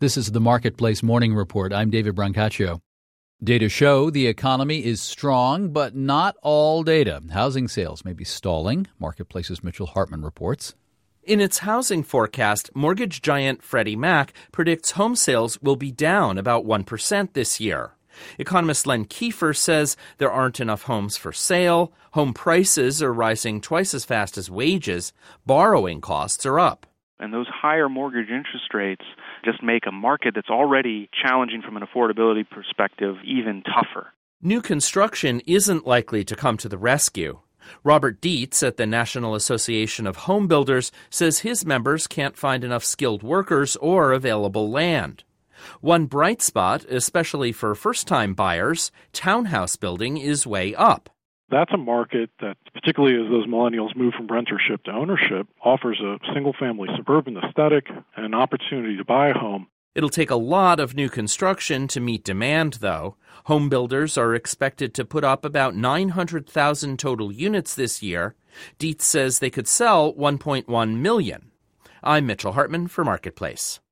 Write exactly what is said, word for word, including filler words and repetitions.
This is the Marketplace Morning Report. I'm David Brancaccio. Data show the economy is strong, but not all data. Housing sales may be stalling. Marketplace's Mitchell Hartman reports. In its housing forecast, mortgage giant Freddie Mac predicts home sales will be down about one percent this year. Economist Len Kiefer says there aren't enough homes for sale, home prices are rising twice as fast as wages, borrowing costs are up. And those higher mortgage interest rates just make a market that's already challenging from an affordability perspective even tougher. New construction isn't likely to come to the rescue. Robert Dietz at the National Association of Home Builders says his members can't find enough skilled workers or available land. One bright spot, especially for first-time buyers, townhouse building is way up. That's a market that, particularly as those millennials move from rentership to ownership, offers a single-family suburban aesthetic and an opportunity to buy a home. It'll take a lot of new construction to meet demand, though. Home builders are expected to put up about nine hundred thousand total units this year. Dietz says they could sell one point one million. I'm Mitchell Hartman for Marketplace.